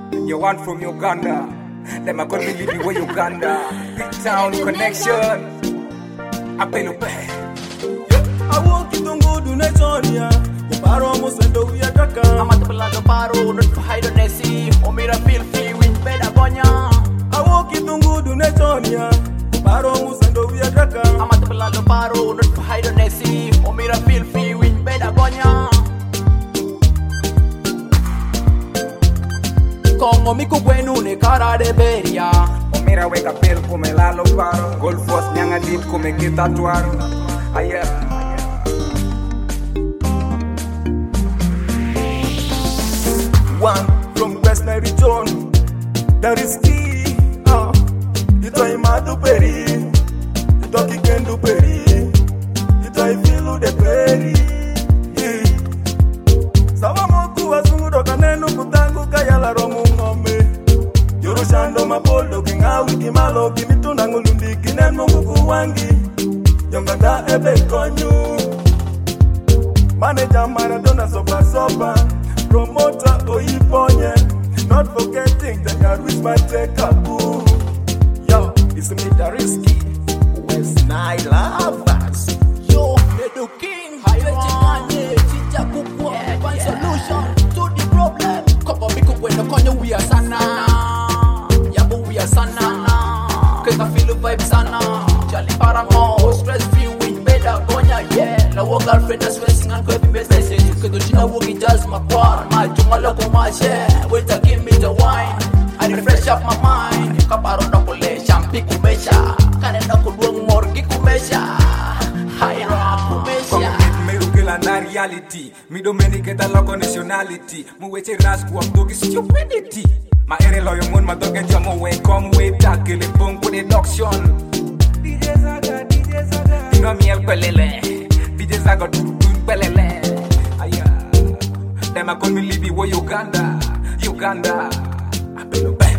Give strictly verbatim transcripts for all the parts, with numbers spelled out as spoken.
You want from Uganda. Them are gonna leave you with Uganda. Big town connection. Apelupe. I walk it on good in Estonia. Paro Mosendo Yataka. I'm at the Palato Paro, not for Hydonesi, or Mira feel free with Bedagonia. I walk it on good in Estonia. Paro Mosendo Yataka. I'm at the Palato Paro, not for Hydonesi, or Mira feel free with Bedagonia. Como miku bueno ne cara de beria. O mira weka pel come la lo paro. Golfos nyanga dit come que tatuaro. Aya. One from West Nairobi, that is key. Ah, you try madu peri, you talk again do peri, you try feel the peri. Sawa moku wazungu doka nenu kutangu kaya la romu ngome. Yoro shando mapolo kinga wiki malo kimituna ngulundi kinen mungu kuwangi. Yonganda ebe konyu, manager Maradona sopa sopa. Promoter Oyiponye, not forgetting that I reach my take a boo. Yo, it's me the risky West Nile lovers. Yo, the king, Haiwanje, Chicha Kukwa, one solution to the problem. Kopo miku kweno konyo we are sana. Yabu we are sana. Keka feel the vibe sana. Jali paramo, stress free with better gonya, yeah. La wo girlfriend is stressing and going business. Kedo jina wo gijas makwar, my jungala ko my share. Wait to give me the wine. I refresh up my mind. Kaparo na kule champi kumesha. Kane na kudwang morgi kumesha. Haira kumesha. Na reality, me do many get a logo nationality. Mu weche rasku am dogi stupidity. Ma ere loyo mon ma doge jamo we come we tackle le bon ko deduction. D J Zaga, D J Zaga. Dino miel pelele. D J Zaga dun pelele. Aya. Them a call me Libby wo Uganda, Uganda. Apelo be.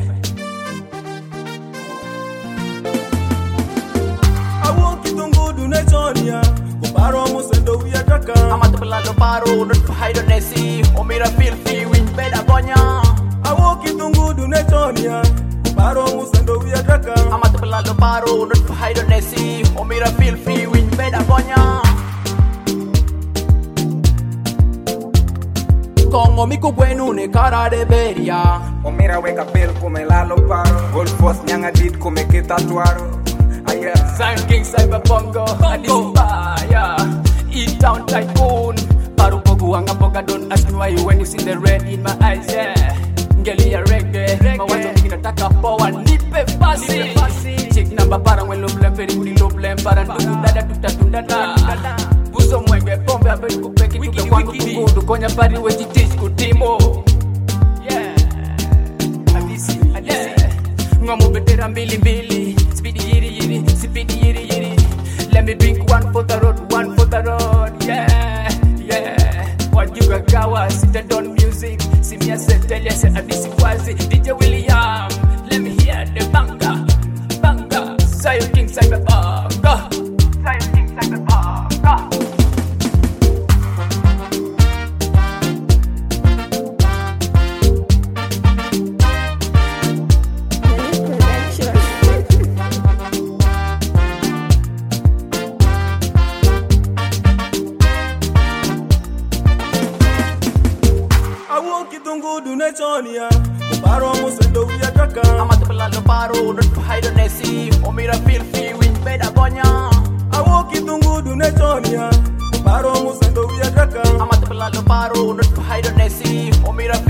I walk it on good in Estonia. Paro Mosendo Yataka. I'm at the Palato Paro, not for Hydonesi, or Mira feel free with Bedagonia. I walk it on good in Estonia. Paro Mosendo Yataka. I'm at the Palato Paro, not for Hydonesi, or Mira feel free with Bedagonia. Como miku bueno ne cara de beria. O mira weka pel come la lo paro. Golfos nyanga dit come que tatuaro. Aya. Sign King Cyber Bongo, Adispa, E-Town Tycoon. Paru pogu anga boga, don't ask me why you when you see the red in my eyes, yeah. Ngeli ya reggae, ma watu mingi nataka power, nipe fasi. Chick namba parang when loblem, very good loblem, parang nungu dada tutatundada. Buso mwenge, pombe abe kupeki, tuka kwangu kukudu, konya pari wechi teach kutimo. Yeah, Adisi, Adisi. Ngamu betera mbili mbili, speedy yiri yiri, speedy yiri yiri. Let me drink one for the road, one for the road, yeah, yeah. What you got gawa, sit on music. See me as a tell you, say Adisi Kwazi, D J William. Let me hear the banga, banga. Zion King Cyber Banga, Zion King Cyber Banga. Estonia, Paro Mosendo Yataka. I'm at the Palato Paro, not for Hydonesi, or Mira feel free with Bedagonia. I walk it on good in Estonia, Paro Mosendo Yataka. I'm at the Palato Paro, not for Hydonesi, or Mira